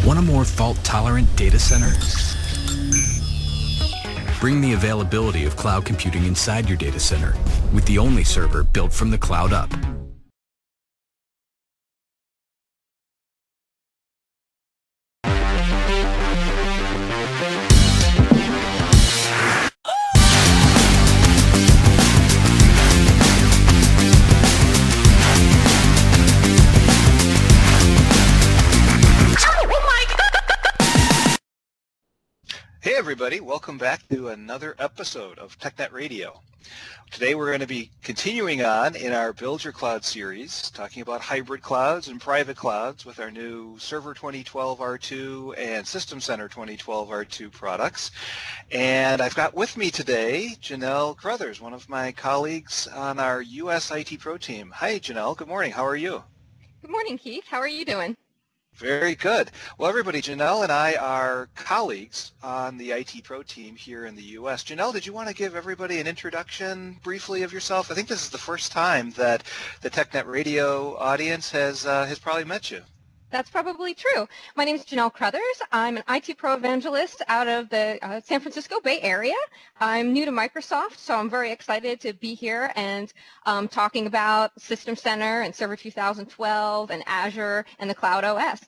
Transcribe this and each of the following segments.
Want a more fault-tolerant data center? Bring the availability of cloud computing inside your data center with the only server built from the cloud up. Hey everybody, welcome back to another episode of TechNet Radio. Today we're going to be continuing on in our Build Your Cloud series, talking about hybrid clouds and private clouds with our new Server 2012 R2 and System Center 2012 R2 products. And I've got with me today Janelle Crothers, one of my colleagues on our US IT Pro team. Hi Janelle, good morning. How are you? Good morning, Keith. How are you doing? Very good. Well, everybody, Janelle and I are colleagues on the IT Pro team here in the U.S. Janelle, did you want to give everybody an introduction briefly of yourself? I think this is the first time that the TechNet Radio audience has probably met you. That's probably true. My name is Janelle Crothers. I'm an IT Pro evangelist out of the San Francisco Bay Area. I'm new to Microsoft, so I'm very excited to be here and talking about System Center and Server 2012 and Azure and the Cloud OS.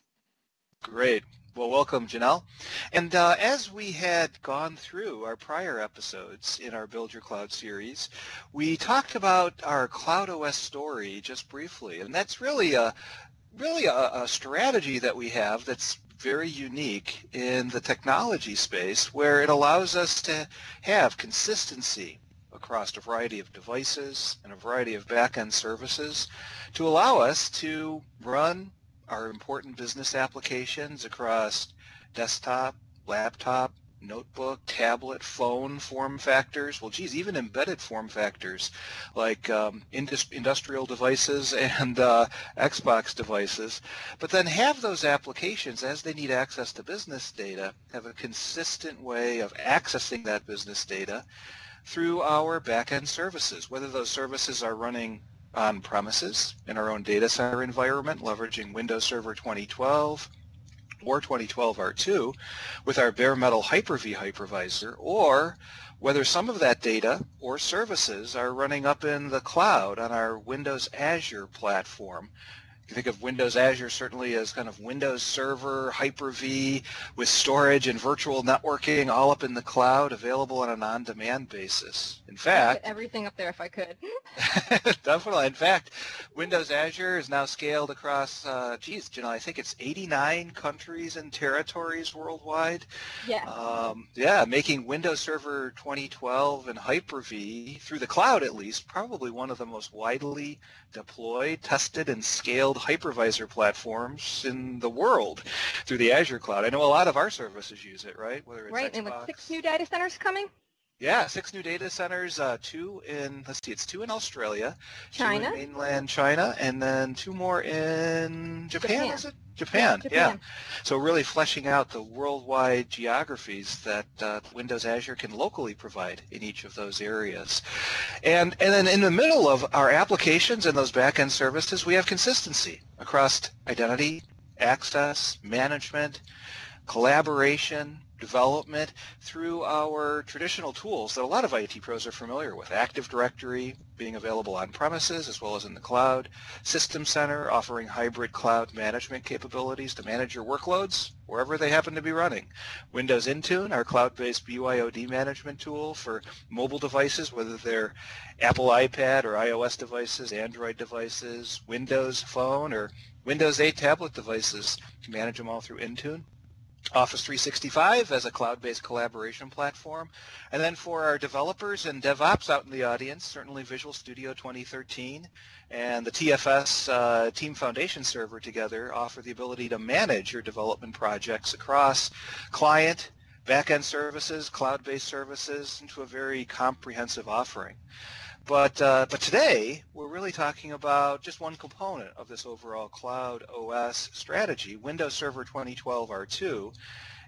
Great. Well, welcome, Janelle. And as we had gone through our prior episodes in our Build Your Cloud series, we talked about our Cloud OS story just briefly, and that's really a strategy that we have that's very unique in the technology space, where it allows us to have consistency across a variety of devices and a variety of back-end services to allow us to run our important business applications across desktop, laptop, notebook, tablet, phone form factors, well, geez, even embedded form factors like industrial devices and Xbox devices, but then have those applications, as they need access to business data, have a consistent way of accessing that business data through our back-end services, whether those services are running on premises in our own data center environment, leveraging Windows Server 2012, or 2012 R2 with our bare metal Hyper-V hypervisor, or whether some of that data or services are running up in the cloud on our Windows Azure platform. You think of Windows Azure certainly as kind of Windows Server, Hyper-V, with storage and virtual networking all up in the cloud, available on an on-demand basis. In fact, I'd put everything up there if I could. Definitely. In fact, Windows Azure is now scaled across, Janelle, I think it's 89 countries and territories worldwide. Yeah. Making Windows Server 2012 and Hyper-V, through the cloud at least, probably one of the most widely deployed, tested, and scaled hypervisor platforms in the world through the Azure cloud. I know a lot of our services use it, right? Whether it's right, Xbox. and with 6 new data centers coming? Yeah, 6 new data centers, 2 in, it's 2 in Australia, China, 2 in mainland China, and then 2 more in Japan. Is it? Japan, Japan. yeah. So really fleshing out the worldwide geographies that Windows Azure can locally provide in each of those areas. And then in the middle of our applications and those back-end services, we have consistency across identity, access, management, collaboration, development through our traditional tools that a lot of IT pros are familiar with. Active Directory being available on premises as well as in the cloud. System Center offering hybrid cloud management capabilities to manage your workloads wherever they happen to be running. Windows Intune, our cloud-based BYOD management tool for mobile devices, whether they're Apple iPad or iOS devices, Android devices, Windows Phone, or Windows 8 tablet devices. You can manage them all through Intune. Office 365 as a cloud-based collaboration platform. And then for our developers and DevOps out in the audience, certainly Visual Studio 2013 and the TFS Team Foundation Server together offer the ability to manage your development projects across client, back-end services, cloud-based services, into a very comprehensive offering. But today, we're really talking about just one component of this overall Cloud OS strategy, Windows Server 2012 R2,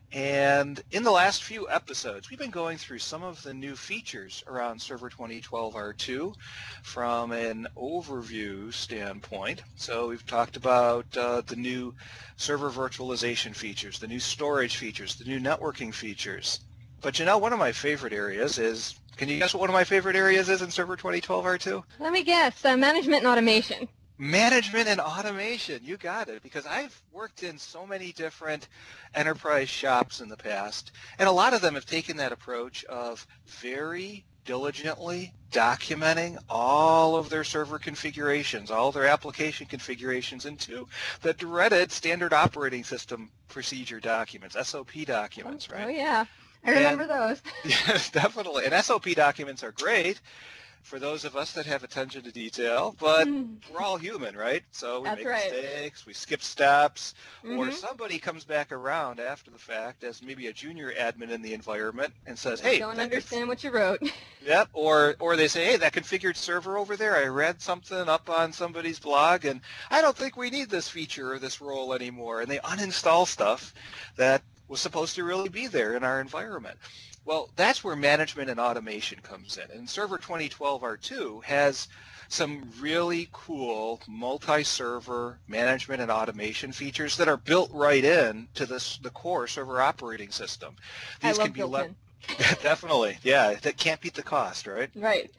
And in the last few episodes, we've been going through some of the new features around Server 2012 R2 from an overview standpoint. So we've talked about the new server virtualization features, the new storage features, the new networking features. But Janelle, one of my favorite areas is, can you guess what one of my favorite areas is in Server 2012 R2? Let me guess, management and automation. Management and automation, you got it, because I've worked in so many different enterprise shops in the past, and a lot of them have taken that approach of very diligently documenting all of their server configurations, all their application configurations into the dreaded standard operating system procedure documents, SOP documents, right? Oh yeah, I remember those. Yes, definitely, and SOP documents are great for those of us that have attention to detail, but we're all human, right? So we make mistakes, we skip steps, or somebody comes back around after the fact as maybe a junior admin in the environment and says, hey, I don't understand what you wrote. Yep, or they say, hey, that configured server over there, I read something up on somebody's blog, and I don't think we need this feature or this role anymore, and they uninstall stuff that was supposed to really be there in our environment. Well, that's where management and automation comes in. And Server 2012 R2 has some really cool multi-server management and automation features that are built right in to the core server operating system. These I love built-in. Definitely, yeah. That can't beat the cost, right? Right.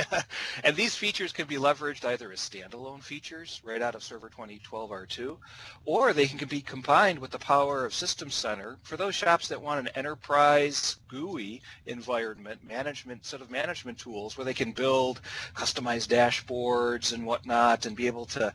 And these features can be leveraged either as standalone features right out of Server 2012 R2, or they can be combined with the power of System Center for those shops that want an enterprise GUI environment, set of management tools where they can build customized dashboards and whatnot and be able to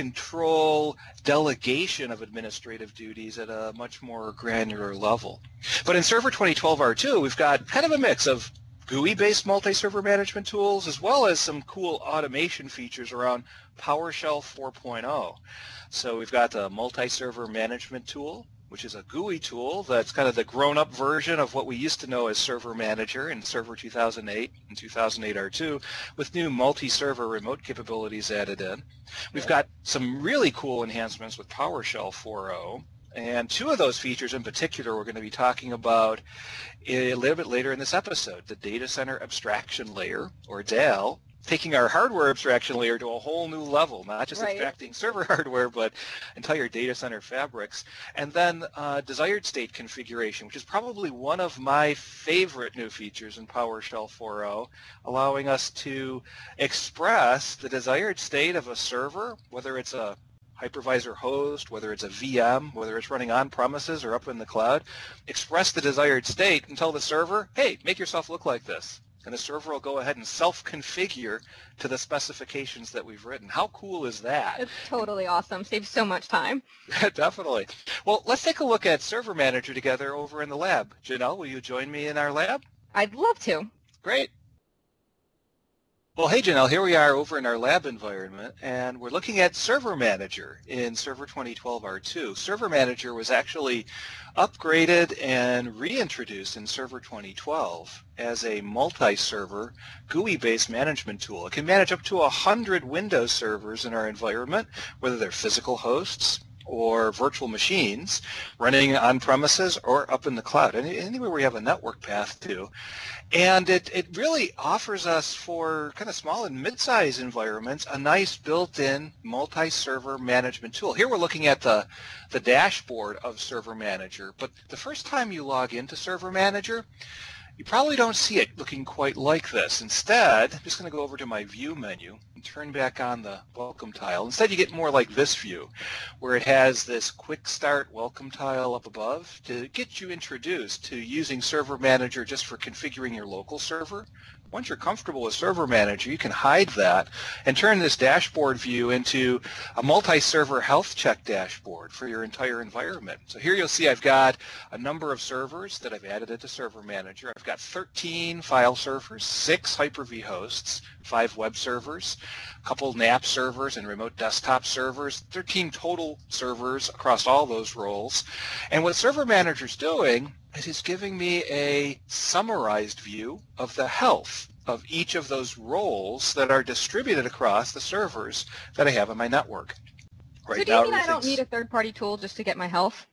control delegation of administrative duties at a much more granular level. But in Server 2012 R2, we've got kind of a mix of GUI-based multi-server management tools as well as some cool automation features around PowerShell 4.0. So we've got the multi-server management tool, which is a GUI tool that's kind of the grown-up version of what we used to know as Server Manager in Server 2008 and 2008 R2, with new multi-server remote capabilities added in. We've got some really cool enhancements with PowerShell 4.0. And two of those features in particular we're going to be talking about a little bit later in this episode, the Data Center Abstraction Layer, or DAL, taking our hardware abstraction layer to a whole new level, not just abstracting server hardware, but entire data center fabrics. And then desired state configuration, which is probably one of my favorite new features in PowerShell 4.0, allowing us to express the desired state of a server, whether it's a hypervisor host, whether it's a VM, whether it's running on premises or up in the cloud, express the desired state and tell the server, hey, make yourself look like this. And the server will go ahead and self-configure to the specifications that we've written. How cool is that? It's totally awesome. Saves so much time. Definitely. Well, let's take a look at Server Manager together over in the lab. Janelle, will you join me in our lab? I'd love to. Great. Well, hey, Janelle, here we are over in our lab environment, and we're looking at Server Manager in Server 2012 R2. Server Manager was actually upgraded and reintroduced in Server 2012 as a multi-server GUI-based management tool. It can manage up to 100 Windows servers in our environment, whether they're physical hosts or virtual machines running on premises or up in the cloud, anywhere we have a network path to. And it really offers us, for kind of small and mid-sized environments, a nice built-in multi-server management tool. Here we're looking at the dashboard of Server Manager, but the first time you log into Server Manager, you probably don't see it looking quite like this. Instead, I'm just going to go over to my View menu and turn back on the Welcome tile. Instead, you get more like this view, where it has this Quick Start Welcome tile up above to get you introduced to using Server Manager just for configuring your local server. Once you're comfortable with Server Manager, you can hide that and turn this dashboard view into a multi-server health check dashboard for your entire environment. So here you'll see I've got a number of servers that I've added into Server Manager. I've got 13 file servers, 6 Hyper-V hosts, 5 web servers, a couple NAP servers and remote desktop servers, 13 total servers across all those roles. And what Server Manager's doing is it's giving me a summarized view of the health of each of those roles that are distributed across the servers that I have on my network. Right. So do you mean I don't need a third-party tool just to get my health?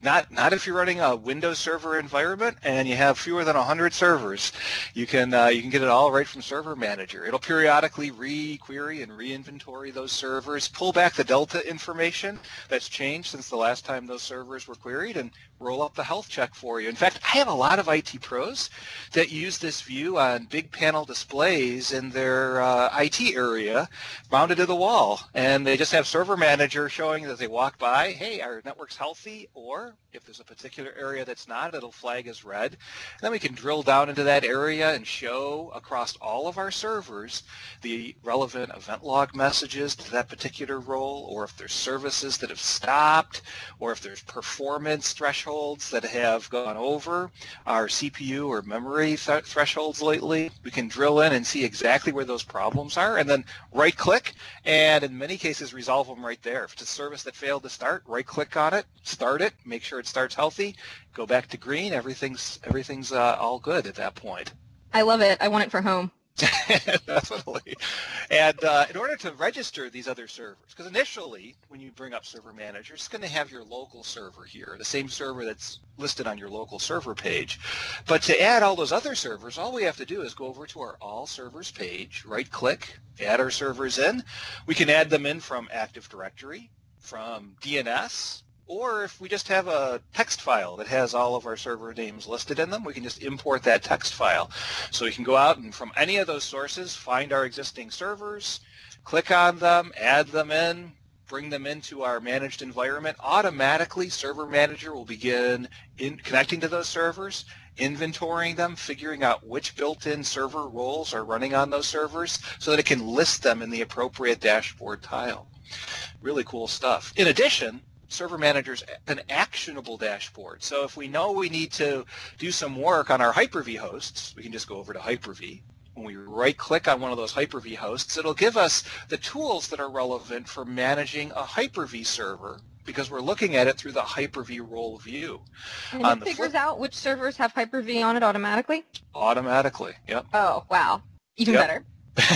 Not if you're running a Windows Server environment and you have fewer than 100 servers. You can get it all right from Server Manager. It'll periodically re-query and re-inventory those servers, pull back the Delta information that's changed since the last time those servers were queried, and roll up the health check for you. In fact, I have a lot of IT pros that use this view on big panel displays in their IT area mounted to the wall, and they just have Server Manager showing that they walk by, hey, our network's healthy, or if there's a particular area that's not, it'll flag as red. And then we can drill down into that area and show across all of our servers the relevant event log messages to that particular role, or if there's services that have stopped, or if there's performance thresholds that have gone over our CPU or memory thresholds lately. We can drill in and see exactly where those problems are, and then right-click, and in many cases resolve them right there. If it's a service that failed to start, right-click on it, start it, make sure it starts healthy, go back to green, everything's all good at that point. I love it. I want it for home. Definitely. And in order to register these other servers, because initially when you bring up Server Manager, it's going to have your local server here, the same server that's listed on your local server page. But to add all those other servers, all we have to do is go over to our All Servers page, right-click, add our servers in. We can add them in from Active Directory, from DNS, or if we just have a text file that has all of our server names listed in them, we can just import that text file. So we can go out and from any of those sources, find our existing servers, click on them, add them in, bring them into our managed environment. Automatically, Server Manager will begin connecting to those servers, inventorying them, figuring out which built-in server roles are running on those servers so that it can list them in the appropriate dashboard tile. Really cool stuff. In addition, Server Manager is an actionable dashboard. So if we know we need to do some work on our Hyper-V hosts, we can just go over to Hyper-V. When we right-click on one of those Hyper-V hosts, it'll give us the tools that are relevant for managing a Hyper-V server because we're looking at it through the Hyper-V role view. And it figures out which servers have Hyper-V on it automatically? Automatically, yep. Oh, wow. Even better.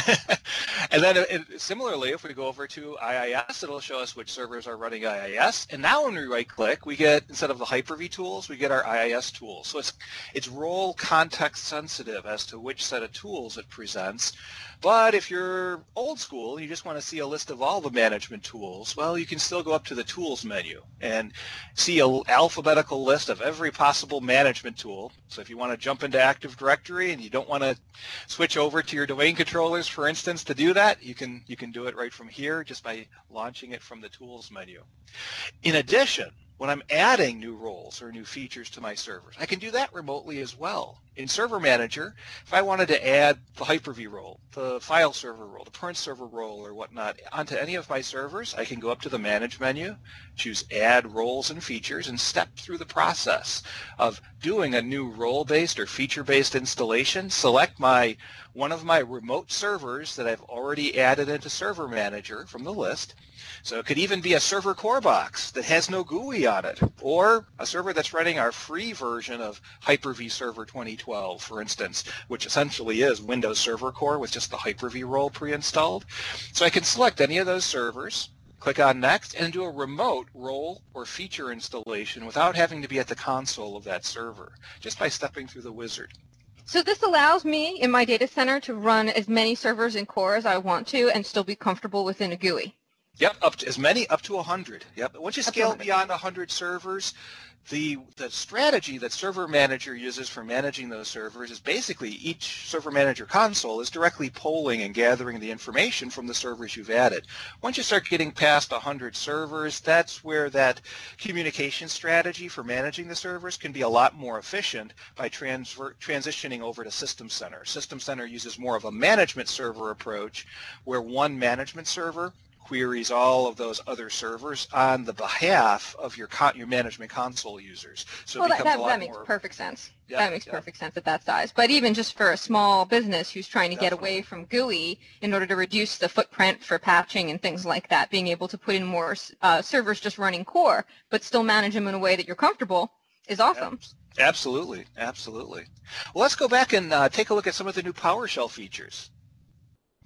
And then similarly, if we go over to IIS, it'll show us which servers are running IIS. And now when we right-click, we get, instead of the Hyper-V tools, we get our IIS tools. So it's role context sensitive as to which set of tools it presents. But if you're old school and you just want to see a list of all the management tools, well, you can still go up to the Tools menu and see an alphabetical list of every possible management tool. So if you want to jump into Active Directory and you don't want to switch over to your domain controllers, for instance, to do that, you can do it right from here just by launching it from the Tools menu. In addition, when I'm adding new roles or new features to my servers, I can do that remotely as well. In Server Manager, if I wanted to add the Hyper-V role, the file server role, the print server role or whatnot onto any of my servers, I can go up to the Manage menu, choose Add Roles and Features, and step through the process of doing a new role-based or feature-based installation, select one of my remote servers that I've already added into Server Manager from the list. So it could even be a server core box that has no GUI on it, or a server that's running our free version of Hyper-V Server 2012, for instance, which essentially is Windows Server Core with just the Hyper-V role pre-installed. So I can select any of those servers, click on Next, and do a remote role or feature installation without having to be at the console of that server, just by stepping through the wizard. So this allows me in my data center to run as many servers and core as I want to and still be comfortable within a GUI. Yep, up to 100. Yep. Once you scale beyond 100 servers, the strategy that Server Manager uses for managing those servers is basically each Server Manager console is directly polling and gathering the information from the servers you've added. Once you start getting past 100 servers, that's where that communication strategy for managing the servers can be a lot more efficient by transitioning over to System Center. System Center uses more of a management server approach where one management server queries all of those other servers on the behalf of your management console users. So well, that makes perfect sense. Yeah, that makes perfect sense at that size. But even just for a small business who's trying to get away from GUI in order to reduce the footprint for patching and things like that, being able to put in more servers just running core, but still manage them in a way that you're comfortable is awesome. Absolutely, absolutely. Well, let's go back and take a look at some of the new PowerShell features.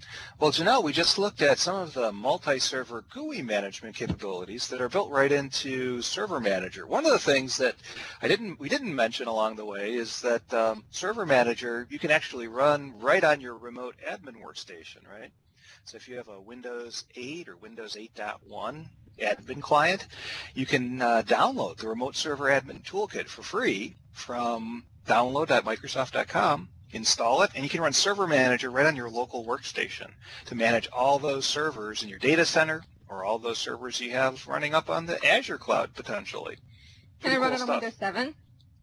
Well, Janelle, we just looked at some of the multi-server GUI management capabilities that are built right into Server Manager. One of the things that we didn't mention along the way is that Server Manager you can actually run right on your remote admin workstation, right? So if you have a Windows 8 or Windows 8.1 admin client, you can download the Remote Server Admin Toolkit for free from download.microsoft.com. Install it, and you can run Server Manager right on your local workstation to manage all those servers in your data center or all those servers you have running up on the Azure cloud potentially. Can I run it on Windows 7?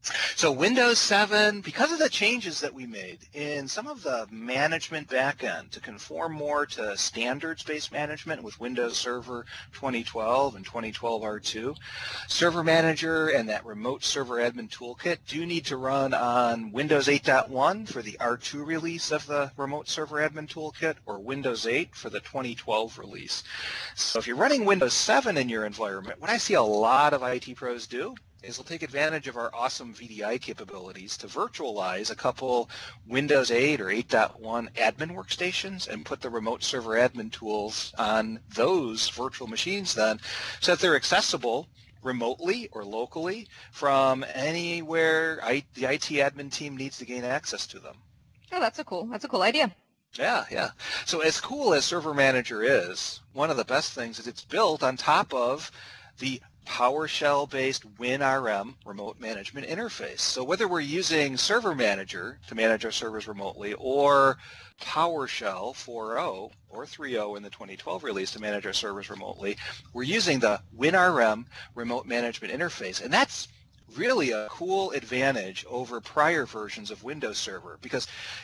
So Windows 7, because of the changes that we made in some of the management backend to conform more to standards-based management with Windows Server 2012 and 2012 R2, Server Manager and that Remote Server Admin Toolkit do need to run on Windows 8.1 for the R2 release of the Remote Server Admin Toolkit or Windows 8 for the 2012 release. So if you're running Windows 7 in your environment, what I see a lot of IT pros do is we'll take advantage of our awesome VDI capabilities to virtualize a couple Windows 8 or 8.1 admin workstations and put the remote server admin tools on those virtual machines then so that they're accessible remotely or locally from anywhere the IT admin team needs to gain access to them. Oh, that's a cool idea. Yeah. So as cool as Server Manager is, one of the best things is it's built on top of the PowerShell-based WinRM remote management interface. So whether we're using Server Manager to manage our servers remotely or PowerShell 4.0 or 3.0 in the 2012 release to manage our servers remotely, we're using the WinRM remote management interface. And that's really a cool advantage over prior versions of Windows Server, because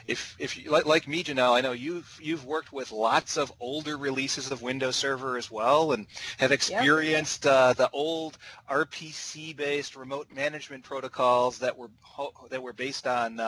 if you, like me, Janelle, I know you've worked with lots of older releases of Windows Server as well, and have experienced the old RPC-based remote management protocols that were based on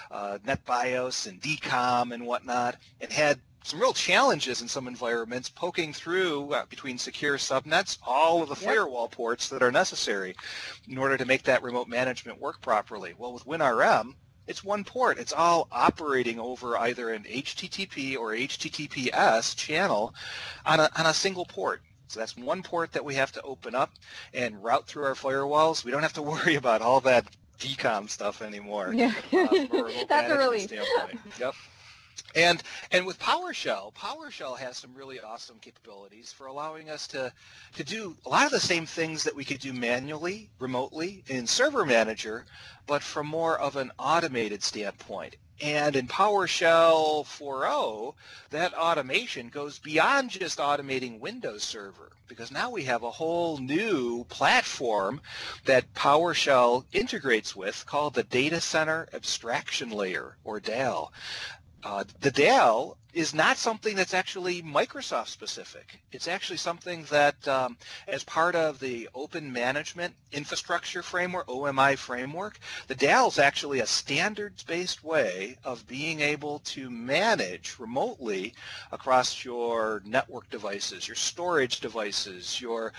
NetBIOS and DCOM and whatnot, and had some real challenges in some environments poking through between secure subnets all of the firewall ports that are necessary in order to make that remote management work properly. Well, with WinRM, it's one port. It's all operating over either an HTTP or HTTPS channel on a single port. So that's one port that we have to open up and route through our firewalls. We don't have to worry about all that DCOM stuff anymore. Yeah, that's a relief. Yep. And with PowerShell has some really awesome capabilities for allowing us to do a lot of the same things that we could do manually, remotely in Server Manager, but from more of an automated standpoint. And in PowerShell 4.0, that automation goes beyond just automating Windows Server, because now we have a whole new platform that PowerShell integrates with called the Data Center Abstraction Layer, or DAL. The DAL is not something that's actually Microsoft specific. It's actually something that as part of the Open Management Infrastructure Framework, OMI framework, the DAL is actually a standards-based way of being able to manage remotely across your network devices, your storage devices, your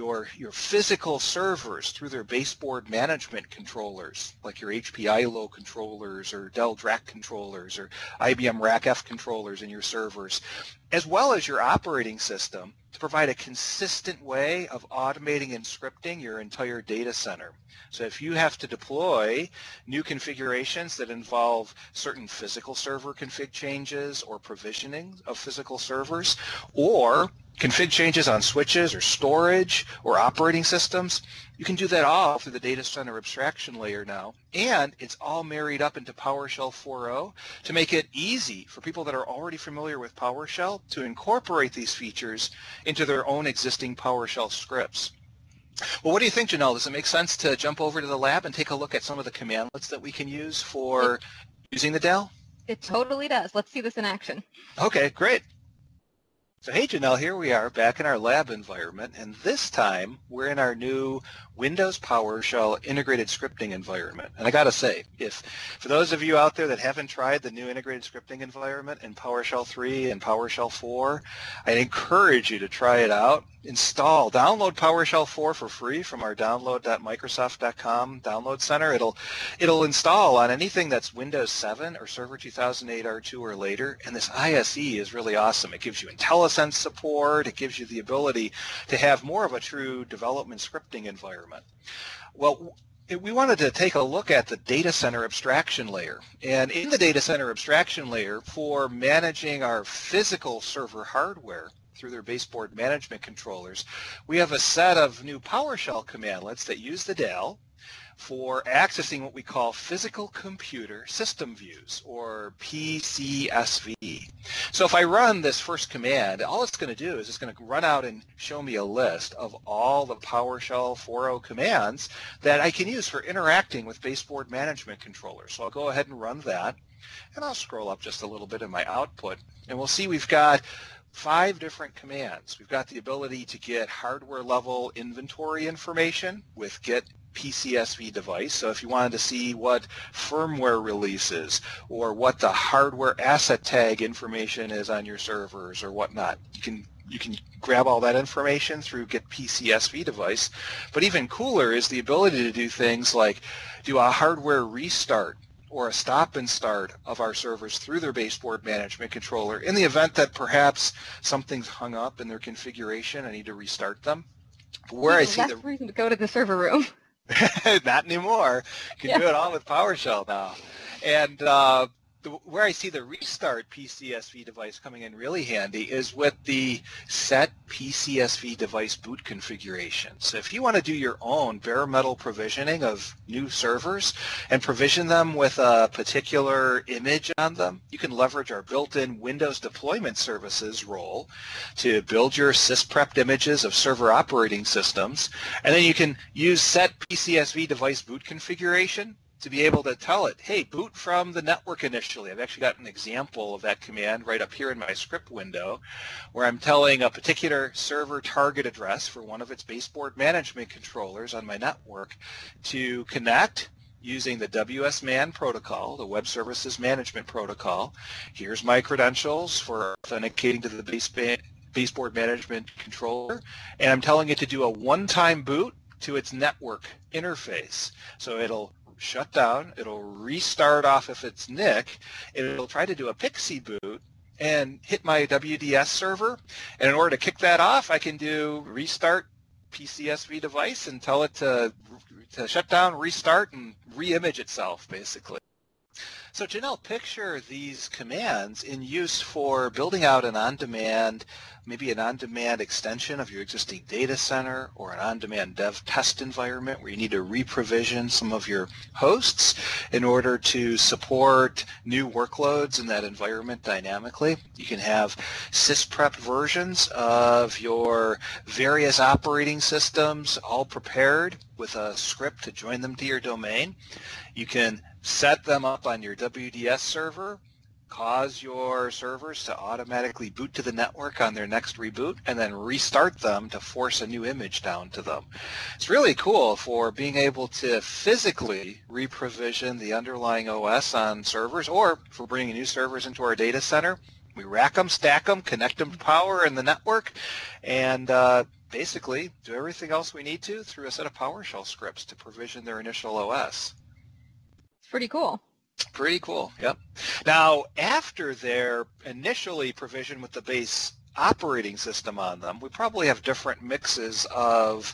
physical servers through their baseboard management controllers, like your HP ILO controllers or Dell DRAC controllers or IBM RACF controllers in your servers, as well as your operating system, to provide a consistent way of automating and scripting your entire data center. So if you have to deploy new configurations that involve certain physical server config changes or provisioning of physical servers, or config changes on switches or storage or operating systems, you can do that all through the Data Center Abstraction Layer now. And it's all married up into PowerShell 4.0 to make it easy for people that are already familiar with PowerShell to incorporate these features into their own existing PowerShell scripts. Well, what do you think, Janelle? Does it make sense to jump over to the lab and take a look at some of the commandlets that we can use for using the DAL? It totally does. Let's see this in action. Okay, great. So hey Janelle, here we are back in our lab environment, and this time we're in our new Windows PowerShell integrated scripting environment. And I gotta say, for those of you out there that haven't tried the new integrated scripting environment in PowerShell 3 and PowerShell 4, I encourage you to try it out. Download PowerShell 4 for free from our download.microsoft.com download center. It'll install on anything that's Windows 7 or Server 2008 R2 or later, and this ISE is really awesome. It gives you IntelliSense support. It gives you the ability to have more of a true development scripting environment. Well, we wanted to take a look at the data center abstraction layer. And in the data center abstraction layer, for managing our physical server hardware through their baseboard management controllers, we have a set of new PowerShell commandlets that use the DAL for accessing what we call physical computer system views, or PCSV. So if I run this first command, all it's going to do is it's going to run out and show me a list of all the PowerShell 4.0 commands that I can use for interacting with baseboard management controllers. So I'll go ahead and run that, and I'll scroll up just a little bit in my output, and we'll see we've got 5 different commands. We've got the ability to get hardware level inventory information with get PCSV device. So if you wanted to see what firmware releases or what the hardware asset tag information is on your servers or whatnot, you can grab all that information through get PCSV device. But even cooler is the ability to do things like do a hardware restart or a stop and start of our servers through their baseboard management controller in the event that perhaps something's hung up in their configuration. I need to restart them. Where I see the reason to go to the server room. Not anymore. You can do it all with PowerShell now. And where I see the restart PCSV device coming in really handy is with the set PCSV device boot configuration. So if you want to do your own bare metal provisioning of new servers and provision them with a particular image on them, you can leverage our built-in Windows Deployment Services role to build your sysprepped images of server operating systems, and then you can use set PCSV device boot configuration to be able to tell it, hey, boot from the network initially. I've actually got an example of that command right up here in my script window where I'm telling a particular server target address for one of its baseboard management controllers on my network to connect using the WSMAN protocol, the Web Services Management Protocol. Here's my credentials for authenticating to the baseboard management controller, and I'm telling it to do a one-time boot to its network interface. So it'll shut down, it'll restart off if it's NIC, it'll try to do a PXE boot and hit my WDS server, and in order to kick that off, I can do restart PCSV device and tell it to shut down, restart, and re-image itself, basically. So Janelle, picture these commands in use for building out an on-demand, maybe an on-demand extension of your existing data center or an on-demand dev test environment where you need to re-provision some of your hosts in order to support new workloads in that environment dynamically. You can have sysprep versions of your various operating systems all prepared with a script to join them to your domain. You can set them up on your WDS server, cause your servers to automatically boot to the network on their next reboot, and then restart them to force a new image down to them. It's really cool for being able to physically re-provision the underlying OS on servers, or for bringing new servers into our data center. We rack them, stack them, connect them to power in the network, and basically do everything else we need to through a set of PowerShell scripts to provision their initial OS. Pretty cool. Pretty cool, yep. Now, after they're initially provisioned with the base operating system on them, we probably have different mixes of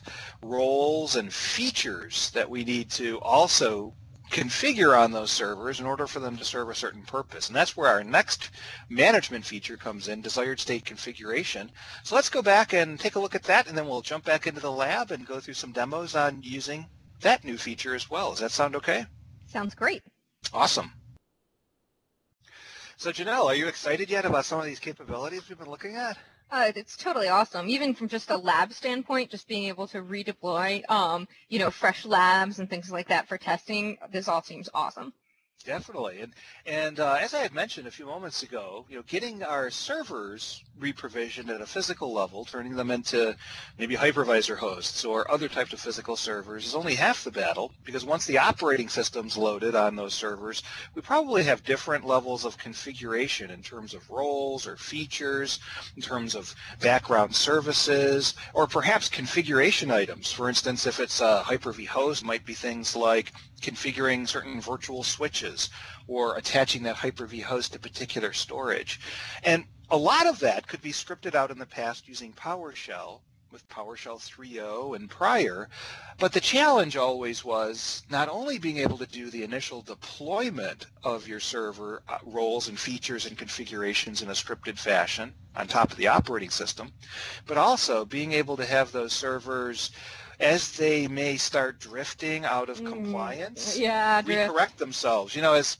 roles and features that we need to also configure on those servers in order for them to serve a certain purpose. And that's where our next management feature comes in, desired state configuration. So let's go back and take a look at that, and then we'll jump back into the lab and go through some demos on using that new feature as well. Does that sound okay? Sounds great. Awesome. So Janelle, are you excited yet about some of these capabilities we've been looking at? It's totally awesome. Even from just a lab standpoint, just being able to redeploy, fresh labs and things like that for testing, this all seems awesome. Definitely, and as I had mentioned a few moments ago, getting our servers reprovisioned at a physical level, turning them into maybe hypervisor hosts or other types of physical servers is only half the battle, because once the operating system's loaded on those servers, we probably have different levels of configuration in terms of roles or features, in terms of background services, or perhaps configuration items. For instance, if it's a Hyper-V host, it might be things like configuring certain virtual switches or attaching that Hyper-V host to particular storage. And a lot of that could be scripted out in the past using PowerShell with PowerShell 3.0 and prior, but the challenge always was not only being able to do the initial deployment of your server roles and features and configurations in a scripted fashion on top of the operating system, but also being able to have those servers, as they may start drifting out of compliance, recorrect themselves.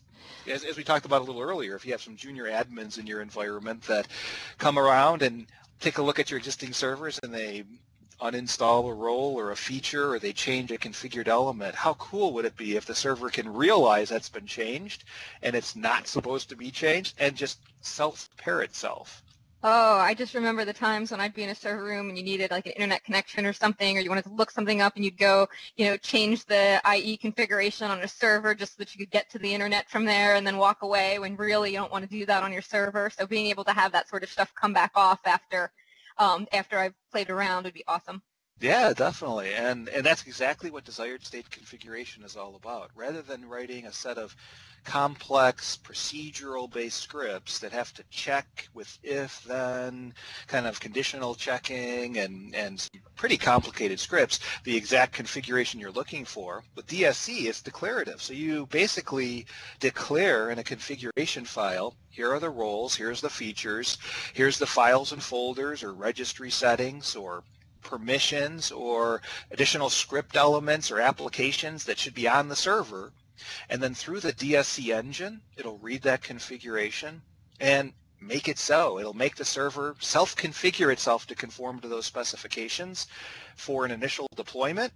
As we talked about a little earlier, if you have some junior admins in your environment that come around and take a look at your existing servers and they uninstall a role or a feature, or they change a configured element, how cool would it be if the server can realize that's been changed and it's not supposed to be changed and just self-repair itself? Oh, I just remember the times when I'd be in a server room and you needed like an internet connection or something, or you wanted to look something up and you'd go, change the IE configuration on a server just so that you could get to the internet from there and then walk away, when really you don't want to do that on your server. So being able to have that sort of stuff come back off after I've played around would be awesome. Yeah, definitely. And that's exactly what desired state configuration is all about. Rather than writing a set of complex procedural-based scripts that have to check with if-then, kind of conditional checking and pretty complicated scripts, the exact configuration you're looking for, with DSC, it's declarative. So you basically declare in a configuration file, here are the roles, here's the features, here's the files and folders or registry settings or permissions or additional script elements or applications that should be on the server. And then through the DSC engine, it'll read that configuration and make it so. It'll make the server self-configure itself to conform to those specifications for an initial deployment,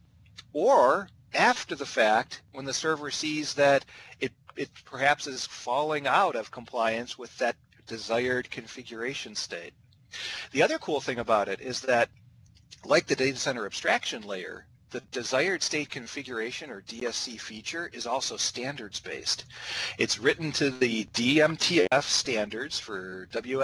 or after the fact, when the server sees that it perhaps is falling out of compliance with that desired configuration state. The other cool thing about it is that, like the data center abstraction layer, the desired state configuration, or DSC feature, is also standards-based. It's written to the DMTF standards for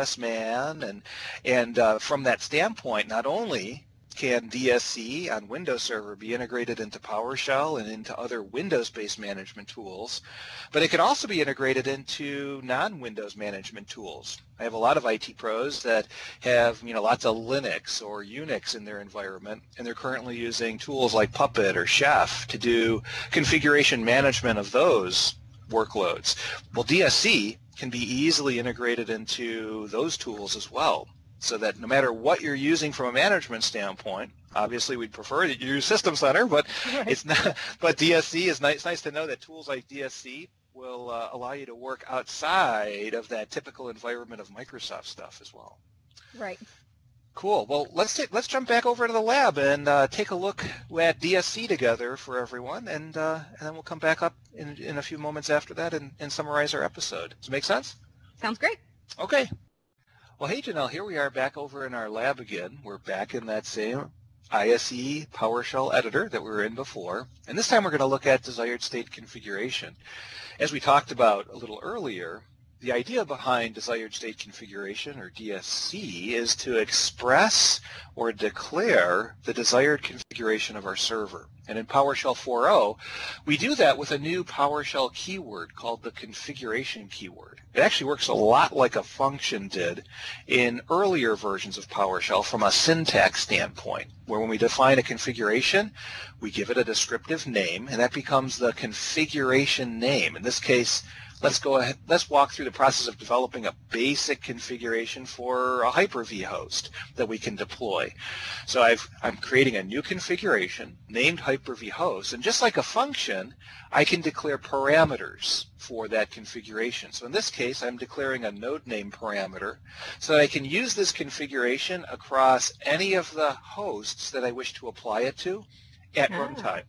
WSMan, and from that standpoint, not only can DSC on Windows Server be integrated into PowerShell and into other Windows-based management tools, but it can also be integrated into non-Windows management tools. I have a lot of IT pros that have lots of Linux or Unix in their environment, and they're currently using tools like Puppet or Chef to do configuration management of those workloads. Well, DSC can be easily integrated into those tools as well, so that no matter what you're using from a management standpoint, obviously we'd prefer that you use System Center, but it's not. But DSC is nice. It's nice to know that tools like DSC will allow you to work outside of that typical environment of Microsoft stuff as well. Right. Cool. Well, let's jump back over to the lab and take a look at DSC together for everyone, and then we'll come back up in a few moments after that and summarize our episode. Does it make sense? Sounds great. Okay. Well, hey, Janelle, here we are back over in our lab again. We're back in that same ISE PowerShell editor that we were in before, and this time we're going to look at desired state configuration. As we talked about a little earlier, the idea behind desired state configuration, or DSC, is to express or declare the desired configuration of our server. And in PowerShell 4.0, we do that with a new PowerShell keyword called the configuration keyword. It actually works a lot like a function did in earlier versions of PowerShell from a syntax standpoint, where when we define a configuration, we give it a descriptive name, and that becomes the configuration name. In this case, let's go ahead. Let's walk through the process of developing a basic configuration for a Hyper-V host that we can deploy. So I'm creating a new configuration named Hyper-V host, and just like a function, I can declare parameters for that configuration. So in this case, I'm declaring a node name parameter so that I can use this configuration across any of the hosts that I wish to apply it to at runtime.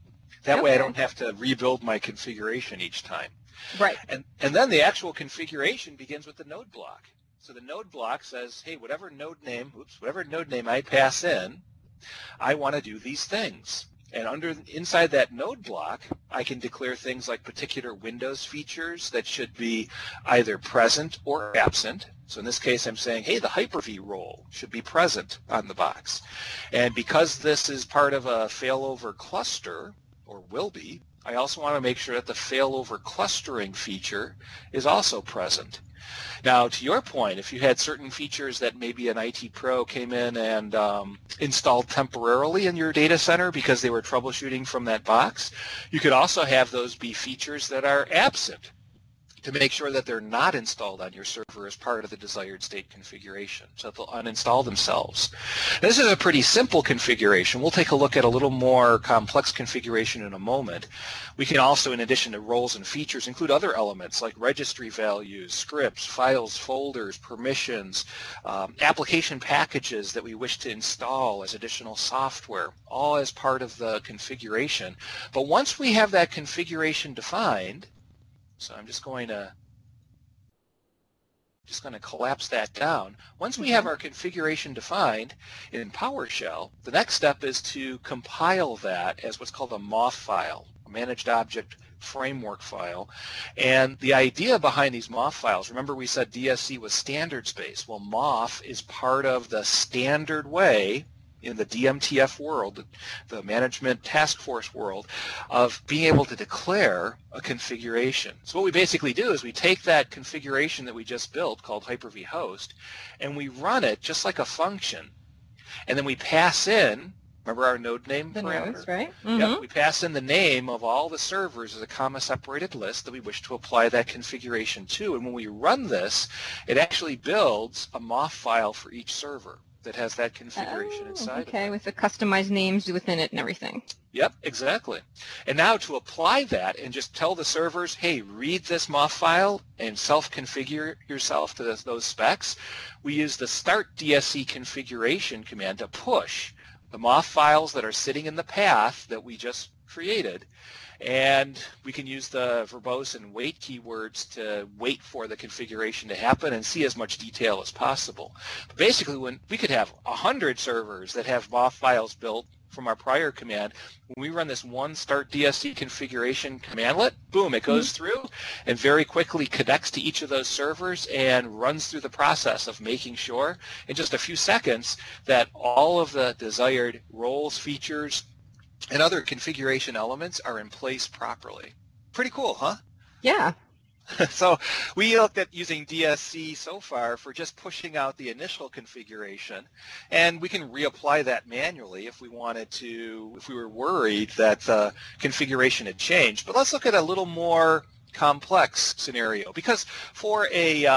That way I don't have to rebuild my configuration each time. Right. And then the actual configuration begins with the node block. So the node block says, hey, whatever node name I pass in, I want to do these things. And inside that node block, I can declare things like particular Windows features that should be either present or absent. So in this case, I'm saying, hey, the Hyper-V role should be present on the box. And because this is part of a failover cluster, or will be, I also want to make sure that the failover clustering feature is also present. Now, to your point, if you had certain features that maybe an IT pro came in and installed temporarily in your data center because they were troubleshooting from that box, you could also have those be features that are absent to make sure that they're not installed on your server as part of the desired state configuration, so that they'll uninstall themselves. This is a pretty simple configuration. We'll take a look at a little more complex configuration in a moment. We can also, in addition to roles and features, include other elements like registry values, scripts, files, folders, permissions, application packages that we wish to install as additional software, all as part of the configuration. But once we have that configuration defined, so I'm just going to collapse that down. Once we have our configuration defined in PowerShell, the next step is to compile that as what's called a MOF file, a Managed Object Framework file. And the idea behind these MOF files, remember we said DSC was standards-based. Well, MOF is part of the standard way in the DMTF world, the Management Task Force world, of being able to declare a configuration. So what we basically do is we take that configuration that we just built called Hyper-V host, and we run it just like a function. And then we pass in, remember our node name parameter? Nodes, right? Yep, we pass in the name of all the servers as a comma-separated list that we wish to apply that configuration to. And when we run this, it actually builds a MOF file for each server that has that configuration inside of it. With the customized names within it and everything. Yep, exactly. And now to apply that and just tell the servers, hey, read this MOF file and self-configure yourself to those specs, we use the start DSC configuration command to push the MOF files that are sitting in the path that we just created. And we can use the verbose and wait keywords to wait for the configuration to happen and see as much detail as possible. But basically, when we could have 100 servers that have MOF files built from our prior command, when we run this one start DSC configuration commandlet, boom, it goes through and very quickly connects to each of those servers and runs through the process of making sure in just a few seconds that all of the desired roles, features, and other configuration elements are in place properly. Pretty cool, huh? Yeah. So we looked at using DSC so far for just pushing out the initial configuration, and we can reapply that manually if we wanted to, if we were worried that the configuration had changed. But let's look at a little more complex scenario, because for a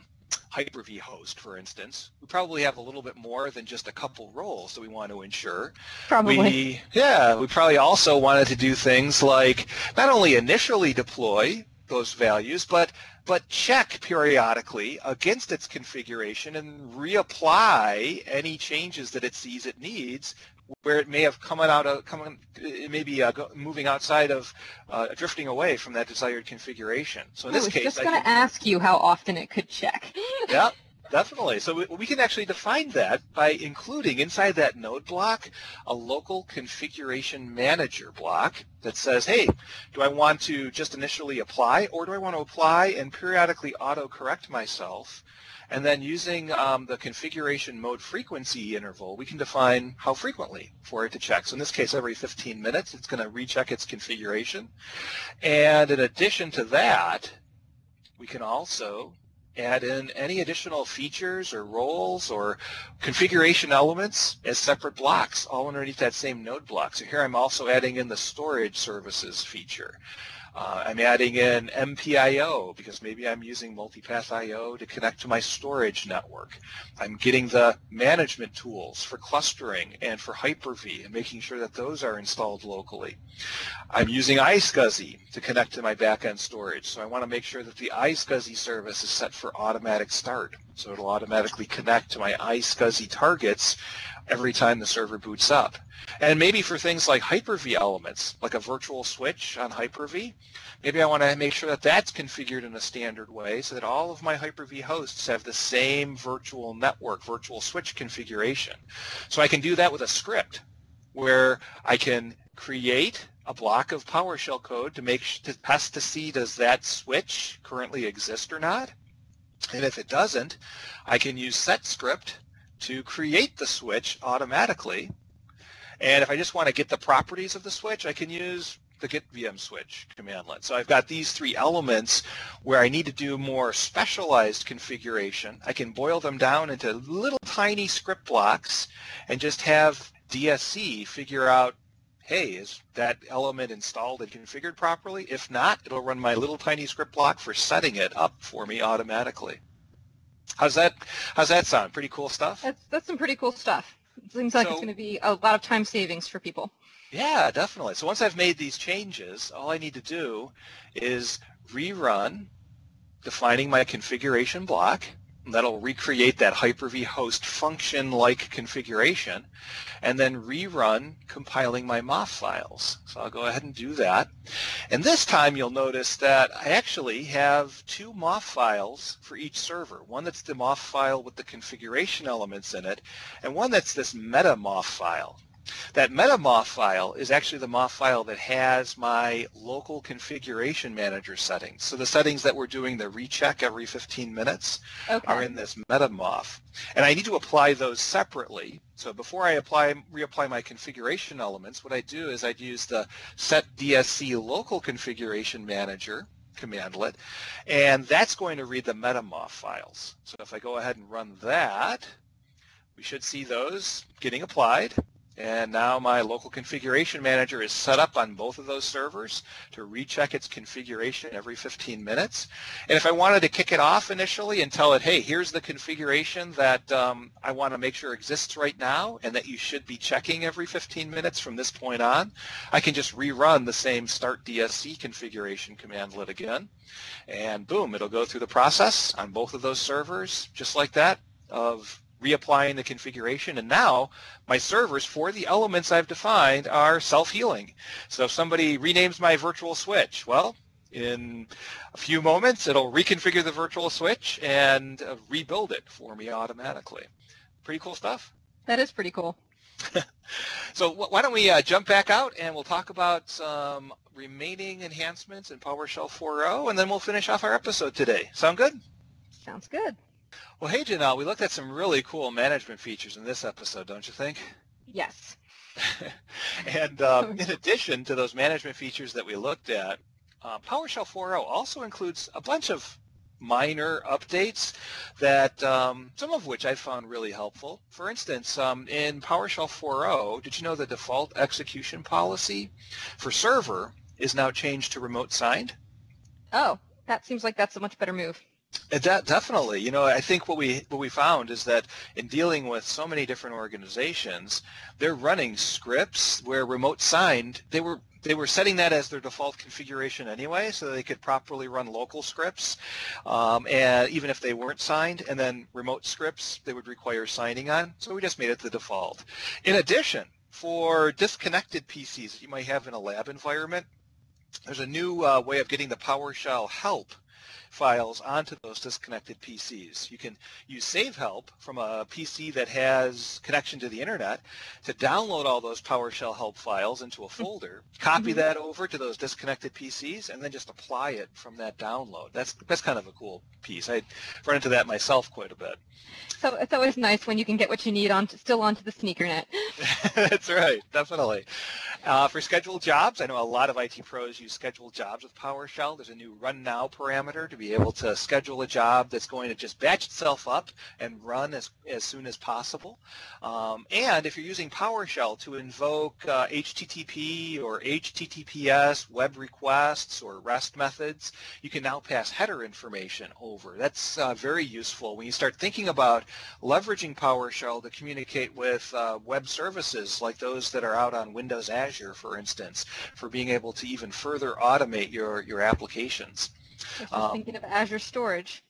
Hyper-V host, for instance, we probably have a little bit more than just a couple roles that we want to ensure. Probably. We probably also wanted to do things like not only initially deploy those values, but check periodically against its configuration and reapply any changes that it sees it needs where it may have moving outside of, drifting away from that desired configuration. So in this case, I was just going to ask you how often it could check. Yeah, definitely. So we can actually define that by including inside that node block a local configuration manager block that says, hey, do I want to just initially apply, or do I want to apply and periodically auto-correct myself? And then using the configuration mode frequency interval, we can define how frequently for it to check. So in this case, every 15 minutes, it's going to recheck its configuration. And in addition to that, we can also add in any additional features or roles or configuration elements as separate blocks, all underneath that same node block. So here I'm also adding in the storage services feature. I'm adding in MPIO because maybe I'm using multipath I/O to connect to my storage network. I'm getting the management tools for clustering and for Hyper-V and making sure that those are installed locally. I'm using iSCSI to connect to my backend storage, so I want to make sure that the iSCSI service is set for automatic start, so it'll automatically connect to my iSCSI targets every time the server boots up. And maybe for things like Hyper-V elements, like a virtual switch on Hyper-V, maybe I want to make sure that that's configured in a standard way so that all of my Hyper-V hosts have the same virtual network, virtual switch configuration. So I can do that with a script where I can create a block of PowerShell code to test to see does that switch currently exist or not. And if it doesn't, I can use setScript to create the switch automatically. And if I just want to get the properties of the switch, I can use the get VM switch commandlet. So I've got these three elements where I need to do more specialized configuration. I can boil them down into little tiny script blocks and just have DSC figure out, hey, is that element installed and configured properly? If not, it'll run my little tiny script block for setting it up for me automatically. How's that sound? Pretty cool stuff? That's some pretty cool stuff. It seems like it's going to be a lot of time savings for people. Yeah, definitely. So once I've made these changes, all I need to do is rerun defining my configuration block. That'll recreate that Hyper-V host function-like configuration, and then rerun compiling my MOF files. So I'll go ahead and do that. And this time you'll notice that I actually have two MOF files for each server. One that's the MOF file with the configuration elements in it, and one that's this meta MOF file. That meta MOF file is actually the MOF file that has my local configuration manager settings. So the settings that we're doing the recheck every 15 minutes are in this meta MOF. And I need to apply those separately. So before I reapply my configuration elements, what I do is I'd use the set DSC local configuration manager commandlet, and that's going to read the meta MOF files. So if I go ahead and run that, we should see those getting applied. And now my local configuration manager is set up on both of those servers to recheck its configuration every 15 minutes. And if I wanted to kick it off initially and tell it, hey, here's the configuration that I want to make sure exists right now and that you should be checking every 15 minutes from this point on, I can just rerun the same start DSC configuration commandlet again. And boom, it'll go through the process on both of those servers just like that of reapplying the configuration, and now my servers for the elements I've defined are self-healing. So if somebody renames my virtual switch, well, in a few moments it'll reconfigure the virtual switch and rebuild it for me automatically. Pretty cool stuff. That is pretty cool. So why don't we jump back out and we'll talk about some remaining enhancements in PowerShell 4.0, and then we'll finish off our episode today. Sound good? Sounds good. Well, hey, Janelle, we looked at some really cool management features in this episode, don't you think? Yes. And in addition to those management features that we looked at, PowerShell 4.0 also includes a bunch of minor updates that some of which I found really helpful. For instance, in PowerShell 4.0, did you know the default execution policy for server is now changed to remote signed? Oh, that seems like that's a much better move. Definitely. You know, I think what we found is that in dealing with so many different organizations, they're running scripts where remote signed, they were setting that as their default configuration anyway, so they could properly run local scripts, and even if they weren't signed, and then remote scripts they would require signing on. So we just made it the default. In addition, for disconnected PCs that you might have in a lab environment, there's a new way of getting the PowerShell help files onto those disconnected PCs. You can use Save Help from a PC that has connection to the internet to download all those PowerShell help files into a folder, copy that over to those disconnected PCs, and then just apply it from that download. That's kind of a cool piece. I run into that myself quite a bit. So it's always nice when you can get what you need still onto the sneaker net. That's right, definitely. For scheduled jobs, I know a lot of IT pros use scheduled jobs with PowerShell. There's a new Run Now parameter to be able to schedule a job that's going to just batch itself up and run as soon as possible. And if you're using PowerShell to invoke HTTP or HTTPS web requests or REST methods, you can now pass header information over. That's very useful when you start thinking about leveraging PowerShell to communicate with web services like those that are out on Windows Azure, for instance, for being able to even further automate your applications. I was thinking of Azure Storage.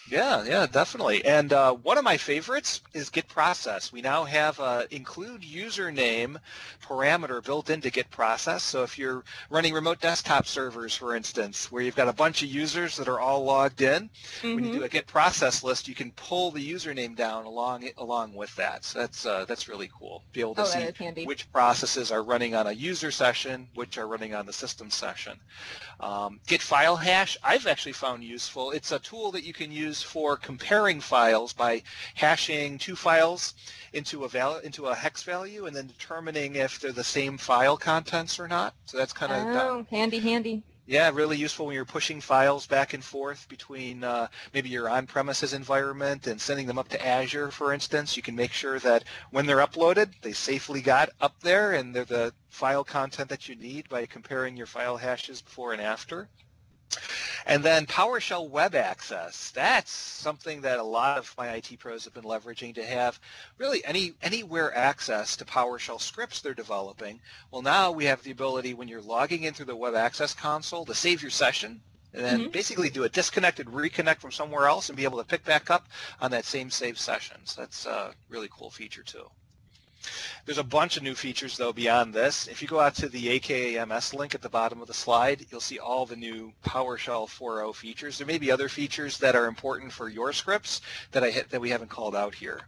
Yeah, definitely. And one of my favorites is Git process. We now have a include username parameter built into Git process. So if you're running remote desktop servers, for instance, where you've got a bunch of users that are all logged in, when you do a Git process list, you can pull the username down along with that. So that's really cool. Be able to see which processes are running on a user session, which are running on the system session. Git file hash, I've actually found useful. It's a tool that you can use for comparing files by hashing two files into a hex value and then determining if they're the same file contents or not. So that's kind of handy. Yeah, really useful when you're pushing files back and forth between maybe your on-premises environment and sending them up to Azure, for instance. You can make sure that when they're uploaded, they safely got up there and they're the file content that you need by comparing your file hashes before and after. And then PowerShell Web Access, that's something that a lot of my IT pros have been leveraging to have really anywhere access to PowerShell scripts they're developing. Well, now we have the ability when you're logging in through the Web Access console to save your session and then basically do a disconnect and reconnect from somewhere else and be able to pick back up on that same saved session. So that's a really cool feature too. There's a bunch of new features, though, beyond this. If you go out to the AKAMS link at the bottom of the slide, you'll see all the new PowerShell 4.0 features. There may be other features that are important for your scripts that we haven't called out here.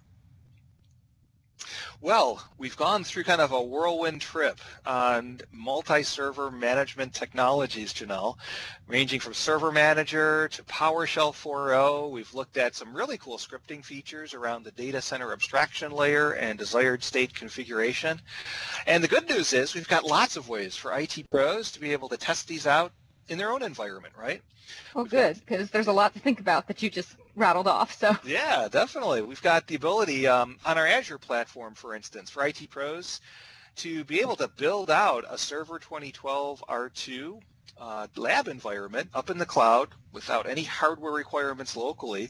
Well, we've gone through kind of a whirlwind trip on multi-server management technologies, Janelle, ranging from Server Manager to PowerShell 4.0. We've looked at some really cool scripting features around the data center abstraction layer and desired state configuration. And the good news is we've got lots of ways for IT pros to be able to test these out in their own environment, right? Well, good, because there's a lot to think about that you just rattled off. So yeah, definitely. We've got the ability on our Azure platform, for instance, for IT pros to be able to build out a Server 2012 R2 lab environment up in the cloud without any hardware requirements locally.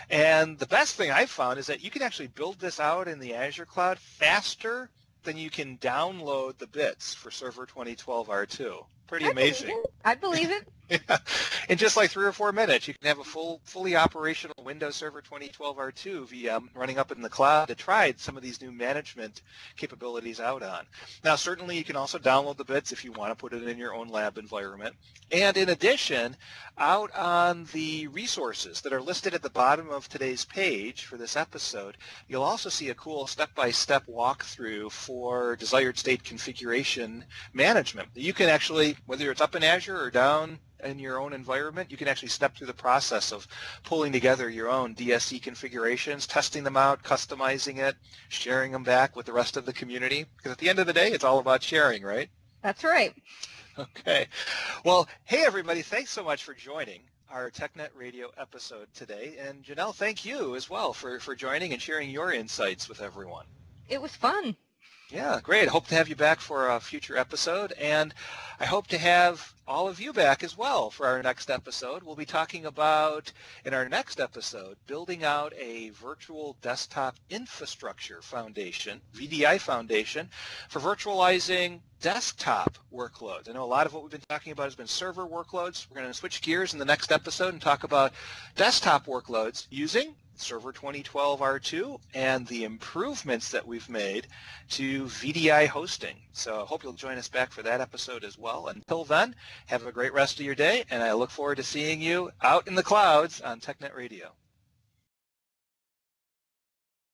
And the best thing I've found is that you can actually build this out in the Azure cloud faster than you can download the bits for Server 2012 R2. Pretty amazing. I believe it. Yeah. In just like 3 or 4 minutes, you can have a fully operational Windows Server 2012 R2 VM running up in the cloud to try some of these new management capabilities out on. Now, certainly you can also download the bits if you want to put it in your own lab environment. And in addition, out on the resources that are listed at the bottom of today's page for this episode, you'll also see a cool step-by-step walkthrough for desired state configuration management. You can actually, whether it's up in Azure or down in your own environment, you can actually step through the process of pulling together your own DSC configurations, testing them out, customizing it, sharing them back with the rest of the community. Because at the end of the day, it's all about sharing, right? That's right. Okay. Well, hey, everybody, thanks so much for joining our TechNet Radio episode today. And Janelle, thank you as well for joining and sharing your insights with everyone. It was fun. Yeah, great. I hope to have you back for a future episode, and I hope to have all of you back as well for our next episode. We'll be talking about, in our next episode, building out a virtual desktop infrastructure foundation, VDI foundation, for virtualizing desktop workloads. I know a lot of what we've been talking about has been server workloads. We're going to switch gears in the next episode and talk about desktop workloads using Server 2012 R2 and the improvements that we've made to VDI hosting. So I hope you'll join us back for that episode as well. Until then, have a great rest of your day, and I look forward to seeing you out in the clouds on TechNet Radio.